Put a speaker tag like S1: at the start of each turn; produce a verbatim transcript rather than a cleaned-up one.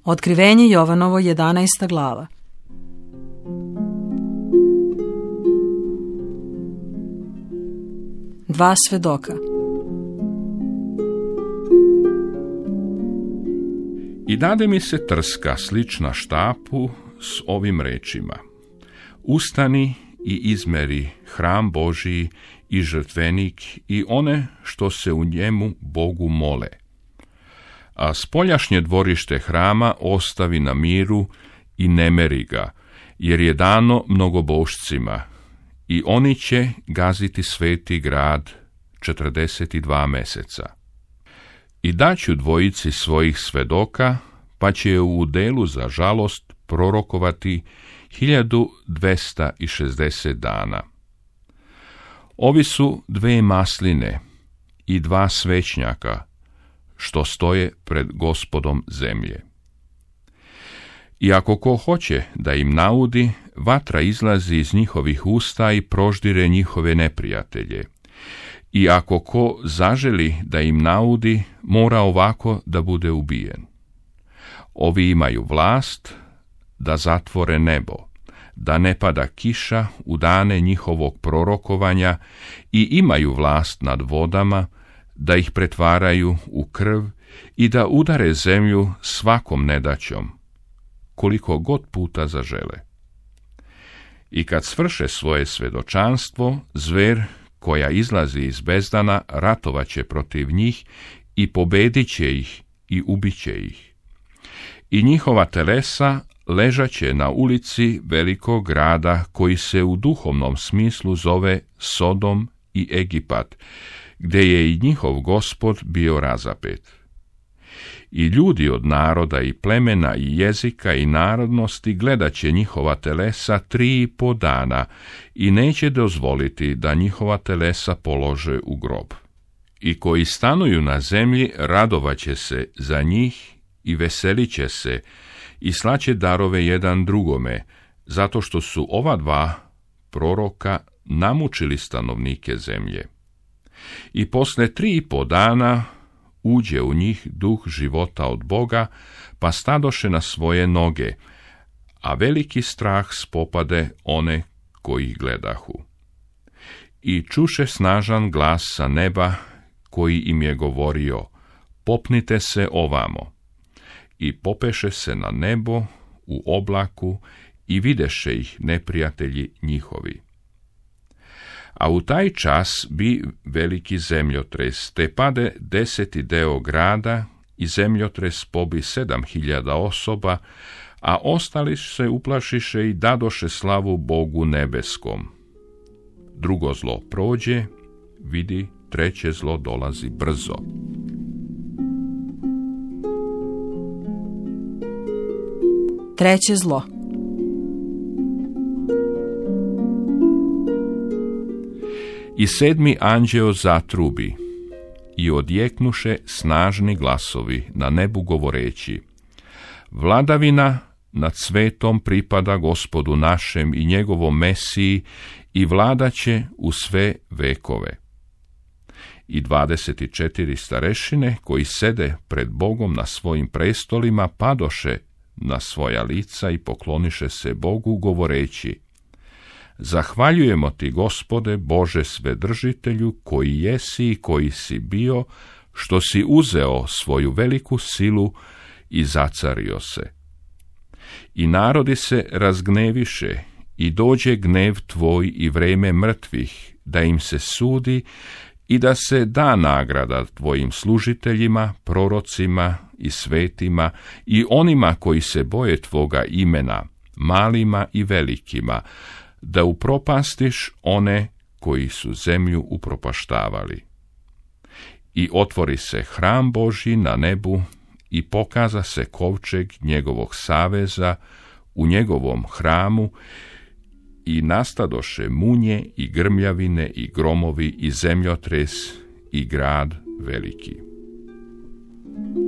S1: Otkrivenje Jovanovo, jedanaesta glava. Dva svedoka.
S2: I dade mi se trska slična štapu s ovim rečima: Ustani i izmeri hram Božiji i žrtvenik i one što se u njemu Bogu mole. A spoljašnje dvorište hrama ostavi na miru i ne meri ga, jer je dano mnogobošcima, i oni će gaziti sveti grad četrdeset dva meseca. I daću dvojici svojih svedoka, pa će u delu za žalost prorokovati hiljadu dvesta šezdeset dana. Ovi su dve masline i dva svećnjaka, što stoje pred Gospodom zemlje. I ako ko hoće da im naudi, vatra izlazi iz njihovih usta i proždire njihove neprijatelje. I ako ko zaželi da im naudi, mora ovako da bude ubijen. Ovi imaju vlast da zatvore nebo, da ne pada kiša u dane njihovog prorokovanja, i imaju vlast nad vodama, da ih pretvaraju u krv i da udare zemlju svakom nedaćom, koliko god puta zažele. I kad svrše svoje svedočanstvo, zver koja izlazi iz bezdana ratovaće protiv njih i pobedit će ih i ubiće ih. I njihova telesa ležaće na ulici velikog grada koji se u duhovnom smislu zove Sodom i Egipat, gdje je i njihov Gospod bio razapet. I ljudi od naroda i plemena i jezika i narodnosti gledat će njihova telesa tri i po dana i neće dozvoliti da njihova telesa polože u grob. I koji stanuju na zemlji radovaće se za njih i veselit će se i slaće darove jedan drugome, zato što su ova dva proroka namučili stanovnike zemlje. I posle tri i po dana uđe u njih duh života od Boga, pa stadoše na svoje noge, a veliki strah spopade one koji ih gledahu. I čuše snažan glas sa neba, koji im je govorio: popnite se ovamo. I popeše se na nebo u oblaku i videše ih neprijatelji njihovi. A u taj čas bi veliki zemljotres, te pade deseti deo grada i zemljotres pobi sedam hiljada osoba, a ostali se uplašiše i dadoše slavu Bogu nebeskom. Drugo zlo prođe, vidi, treće zlo dolazi brzo.
S1: Treće zlo.
S2: I sedmi anđeo zatrubi, i odjeknuše snažni glasovi na nebu govoreći: vladavina nad svetom pripada Gospodu našem i njegovom Mesiji, i vladaće u sve vekove. I dvadeset četiri starešine koji sede pred Bogom na svojim prestolima padoše na svoja lica i pokloniše se Bogu govoreći: zahvaljujemo ti, Gospode, Bože Svedržitelju, koji jesi i koji si bio, što si uzeo svoju veliku silu i zacario se. I narodi se razgneviše, i dođe gnev tvoj i vreme mrtvih, da im se sudi i da se da nagrada tvojim služiteljima, prorocima i svetima i onima koji se boje tvoga imena, malima i velikima, da upropastiš one koji su zemlju upropaštavali. I otvori se hram Božji na nebu i pokaza se kovčeg njegovog saveza u njegovom hramu, i nastadoše munje i grmljavine i gromovi i zemljotres i grad veliki.